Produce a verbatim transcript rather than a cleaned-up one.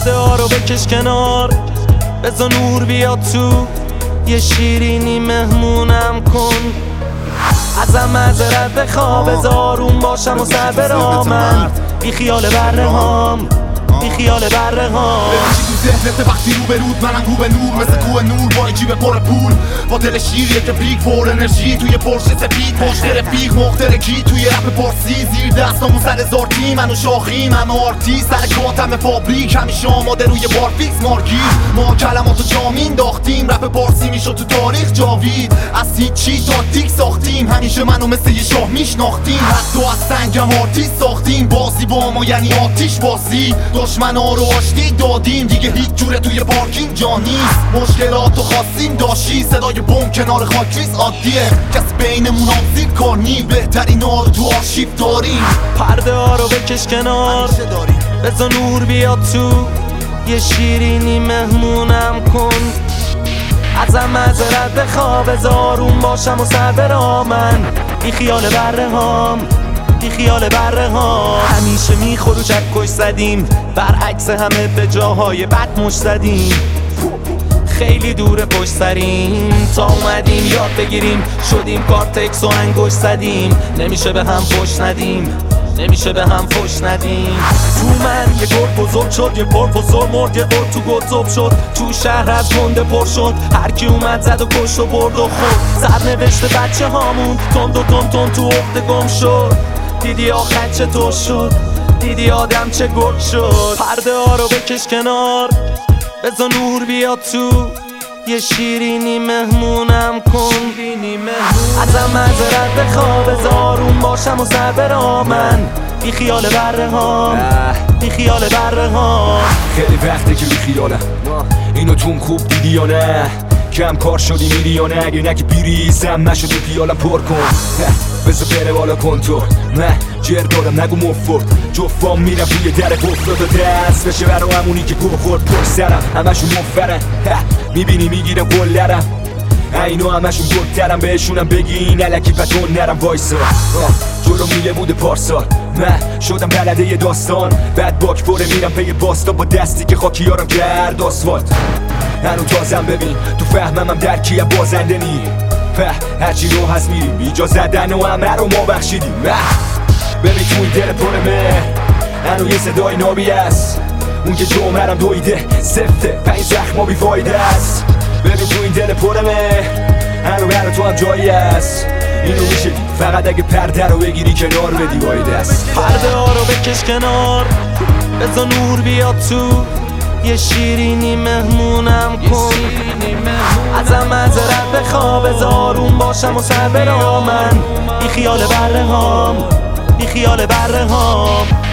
پرده ها رو بکش کنار، بذار نور بیاد تو، یه شیرینی مهمونم کن. ازم معذرت بخوا، بذار آروم باشم و سر برامن. بی خیال بره هام، بی خیال بره هام. ذهنت وقتی رو به رود، منم رو به نور، مثل کوه نور با این جیب پر پول، با دل شیریه که پیک پر انرژی توی پرشه سفید، پشت رفیق مخترکی توی رپ پارسی، زیر دستامون سر زارتی، منو شاخیم همه آرتی، سر کاتم فابریک همیشه آماده روی بار فیکس مارگیر. ما کلماتو جا مینداختیم، رپ پارسی میشد تو تاریخ جاوید، از هیچی تاکتیک ساختیم، همیشه منو مثل یه شاه میشناختیم، حتی از سنگم آرتیست ساختیم، بازی با ما یعنی آتیش بازی، دشمنا رو آشتی دادیم، دیگه هیچ جوره توی پارکینگ جا نیست، مشکلاتو خواستیم داشتی، صدای بم کنار خاکریز عادیه، کس بینمون آبزیر کار نی، بهترین ها رو تو آرشیو داریم. پرده ها رو بکش کنار، بذار نور بیاد تو، یه شیرینی مهمونم کن. ازم معذرت بخوا، بذار آروم باشم و سر برامن. بی خیال بره هام، بی خیال بره ها. همیشه میخور و چکش زدیم، برعکس همه به جاهای بد مش زدیم. خیلی دور پشت سریم، تا اومدیم یاد بگیریم، شدیم کارتکس و انگوش زدیم. نمیشه به هم فش ندیم، نمیشه به هم فش ندیم. تو من یه گرد بزرگ شد، یه پروفسور مرد، یه قرد تو گذب شد، تو شهر از گنده پر شد، هر کی اومد زد و کشت و برد و خورد. سرنوشت بچه هامون تند و تند تند تو عقده گم شد. دیدی آخر چطور شد، دیدی آدم چه گرد شد. پرده ها رو بکش کنار، بذار نور بیاد تو، یه شیرینی مهمونم کن. ازم معذرت بخوا، بذار آروم باشم و سر برامن. بی خیال بره هام، بی خیال بره هام. خیلی وقته که بی خیالم، اینو توم خوب دیدی یا نه؟ کم کار شدی میری یا نه؟ اگه نگه بیریزم نشد تو پیالم پر کن، بذار بره بالا کن تو، نه جر دارم نگو مفرد، جفام میرم روی در گفتاد و دست بشه برا همونی که گو خورد پر سرم، همشون مفرن میبینی میگیرم گلرم، اینو همشون گلترم، بهشونم بگین علکی پتون نرم وایسا. جلو میله بوده پارسال، من شدم بلده یه داستان، بعد باک پره میرم پی باستا، با دستی که خاکیارم کرد آسفالت. هنو تازم ببین تو فهمم هم درکی هم بازنده نی، هرچی رو هست میریم ایجا زدن و همه رو ما بخشیدیم. ببین تو این دل پر مهر هنو یه صدای نابی است، اون که جمعرم دویده سفته پنج زخما بی فایده است. ببین تو این دل پر مهر هنو برا تو هم جایی است، اینو میشه دید فقط اگه پرده رو بگیری کنار بدی وای دست. پرده ها رو بکش کنار، بذار نور بیاد تو، یه شیرینی مهمونم کن. ازم معذرت بخوا، بذار آروم باشم و سر برامن. بی خیال بره هام، بی خیال بره هام.